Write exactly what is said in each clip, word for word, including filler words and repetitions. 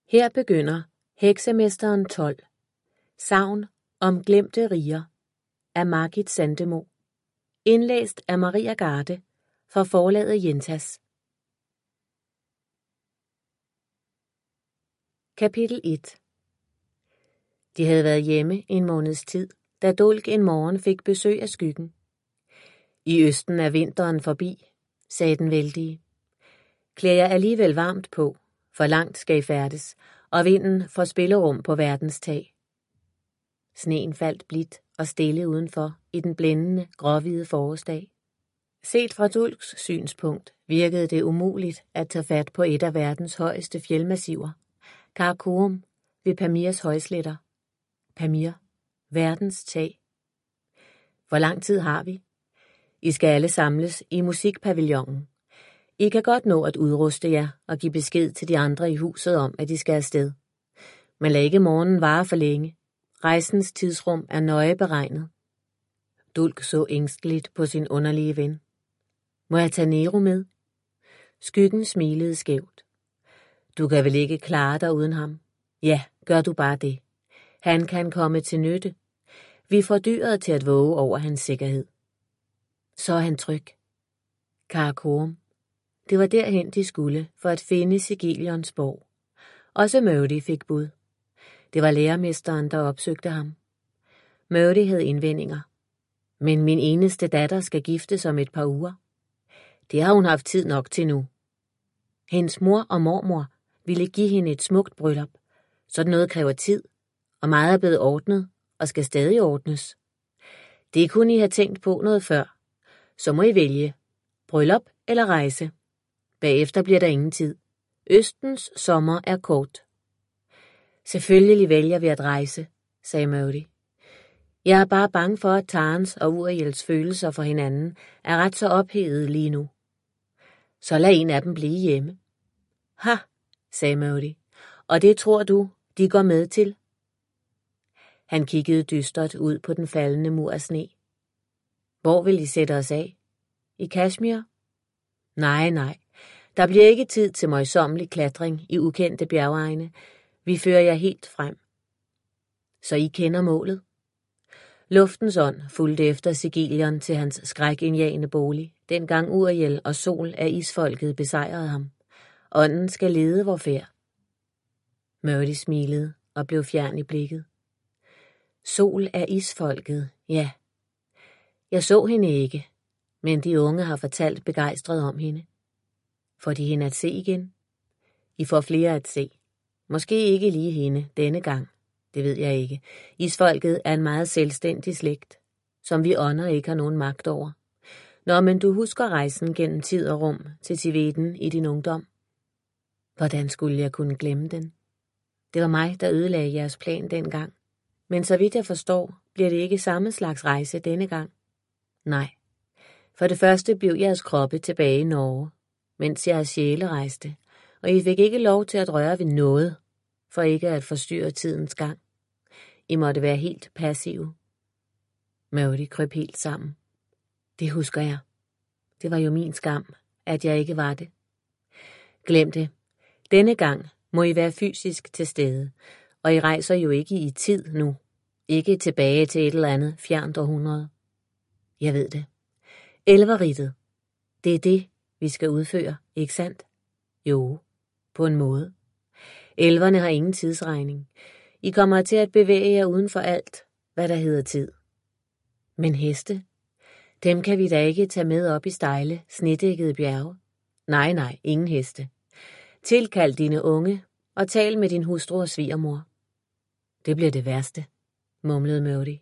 Her begynder Heksemesteren tolv. Sagn om glemte riger af Margit Sandemo. Indlæst af Maria Garde fra forlaget Jentas. Kapitel et. De havde været hjemme en måneds tid, da Dulk en morgen fik besøg af skyggen. I østen er vinteren forbi, sagde den vældige. Klæd jer alligevel varmt på, for langt skal I færdes, og vinden får spillerum på verdens tag. Sneen faldt blidt og stille udenfor i den blændende, gråhvide forårsdag. Set fra Dulks synspunkt virkede det umuligt at tage fat på et af verdens højeste fjeldmassiver, Karakorum ved Pamirs højsletter. Pamir, verdens tag. Hvor lang tid har vi? I skal alle samles i musikpavillonen. I kan godt nå at udruste jer og give besked til de andre i huset om, at de skal afsted. Men lad ikke morgenen vare for længe. Rejsens tidsrum er nøje beregnet. Dulk så ængsteligt på sin underlige ven. Må jeg tage Nero med? Skyggen smilede skævt. Du kan vel ikke klare dig uden ham? Ja, gør du bare det. Han kan komme til nytte. Vi får dyret til at våge over hans sikkerhed. Så er han tryg. Karakorum. Det var derhen de skulle for at finde Sigilions borg. Også Møvdi fik bud. Det var lærermesteren, der opsøgte ham. Møvdi havde indvendinger. Men min eneste datter skal giftes om et par uger. Det har hun haft tid nok til nu. Hendes mor og mormor ville give hende et smukt bryllup. Sådan noget kræver tid, og meget er blevet ordnet og skal stadig ordnes. Det kunne I have tænkt på noget før. Så må I vælge. Bryllup eller rejse. Bagefter bliver der ingen tid. Østens sommer er kort. Selvfølgelig vælger vi at rejse, sagde Møvdi. Jeg er bare bange for, at Tarens og Uriels følelser for hinanden er ret så ophedede lige nu. Så lad en af dem blive hjemme. Ha, sagde Møvdi. Og det tror du, de går med til? Han kiggede dystert ud på den faldende mur af sne. Hvor vil I sætte os af? I Kashmir? Nej, nej. Der bliver ikke tid til møjsommelig klatring i ukendte bjergegne. Vi fører jer helt frem. Så I kender målet? Luftens ånd fulgte efter Sigilion til hans skrækindjagende bolig, dengang Uriel og Sol af isfolket besejrede ham. Ånden skal lede vor færd. Møvdi smilede og blev fjern i blikket. Sol af isfolket, ja. Jeg så hende ikke, men de unge har fortalt begejstret om hende. Får de hende at se igen? I får flere at se. Måske ikke lige hende denne gang. Det ved jeg ikke. Isfolket er en meget selvstændig slægt, som vi ånder ikke har nogen magt over. Nå, men du husker rejsen gennem tid og rum til Tiveden i din ungdom. Hvordan skulle jeg kunne glemme den? Det var mig, der ødelagde jeres plan dengang. Men så vidt jeg forstår, bliver det ikke samme slags rejse denne gang. Nej. For det første blev jeres kroppe tilbage i Norge, mens jeres sjæle rejste, og I fik ikke lov til at røre ved noget, for ikke at forstyrre tidens gang. I måtte være helt passive. Møvdi krøb helt sammen. Det husker jeg. Det var jo min skam, at jeg ikke var det. Glem det. Denne gang må I være fysisk til stede, og I rejser jo ikke i tid nu. Ikke tilbage til et eller andet fjernt århundrede. Jeg ved det. Elverrittet. Det er det, vi skal udføre, ikke sandt? Jo, på en måde. Elverne har ingen tidsregning. I kommer til at bevæge jer uden for alt, hvad der hedder tid. Men heste? Dem kan vi da ikke tage med op i stejle, snedækkede bjerge. Nej, nej, ingen heste. Tilkald dine unge og tal med din hustru og svigermor. Det bliver det værste, mumlede Møvdi.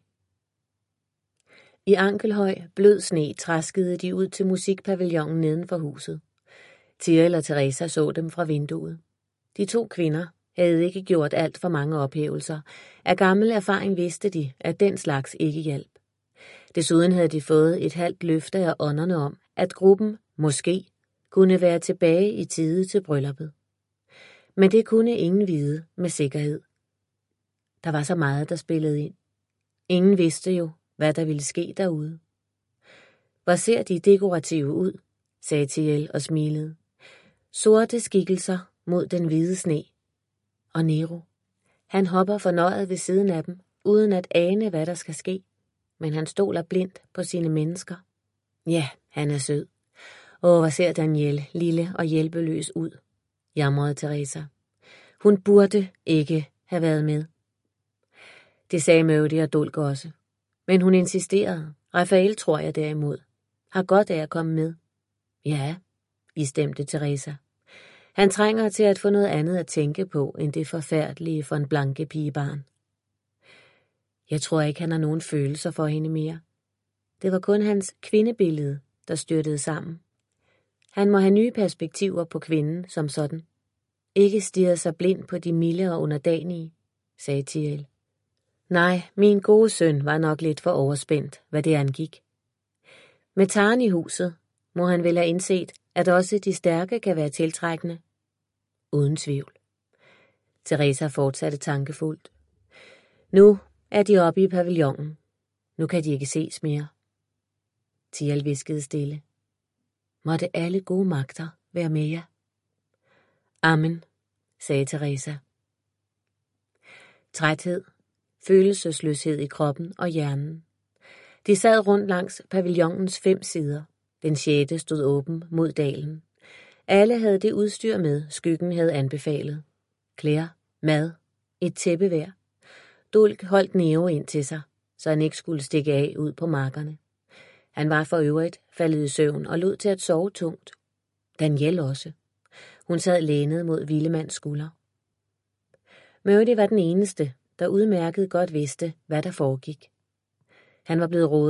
I ankelhøj, blød sne traskede de ud til musikpavillonen neden for huset. Tiril og Teresa så dem fra vinduet. De to kvinder havde ikke gjort alt for mange ophævelser. Af gammel erfaring vidste de, at den slags ikke hjalp. Desuden havde de fået et halvt løfte af ånderne om, at gruppen, måske, kunne være tilbage i tide til brylluppet. Men det kunne ingen vide med sikkerhed. Der var så meget, der spillede ind. Ingen vidste jo, hvad der ville ske derude. Hvor ser de dekorative ud, sagde Tiril og smilede. Sorte skikkelser mod den hvide sne. Og Nero. Han hopper fornøjet ved siden af dem, uden at ane, hvad der skal ske. Men han stoler blindt på sine mennesker. Ja, han er sød. Åh, hvor ser Danielle lille og hjælpeløs ud, jamrede Teresa. Hun burde ikke have været med. Det sagde Møvdi og Dulk også. Men hun insisterede. Rafael, tror jeg derimod, har godt af at komme med. Ja, istemte Teresa. Han trænger til at få noget andet at tænke på, end det forfærdelige for en blanke pigebarn. Jeg tror ikke, han har nogen følelser for hende mere. Det var kun hans kvindebillede, der styrtede sammen. Han må have nye perspektiver på kvinden som sådan. Ikke stirre sig blind på de milde og underdanige, sagde Tiel. Nej, min gode søn var nok lidt for overspændt, hvad det angik. Med Taren i huset må han vel have indset, at også de stærke kan være tiltrækkende. Uden tvivl. Teresa fortsatte tankefuldt. Nu er de oppe i pavillonen. Nu kan de ikke ses mere. Tiel viskede stille. Måtte alle gode magter være med jer. Amen, sagde Teresa. Træthed, følelsesløshed i kroppen og hjernen. De sad rundt langs pavillonens fem sider. Den sjette stod åben mod dalen. Alle havde det udstyr med, skyggen havde anbefalet. Klæder, mad, et tæppe hver. Dulk holdt Nero ind til sig, så han ikke skulle stikke af ud på markerne. Han var for øvrigt faldet i søvn og lod til at sove tungt. Danielle også. Hun sad lænet mod Villemands skulder. Møvdi var den eneste, der udmærket godt vidste, hvad der foregik. Han var blevet rådet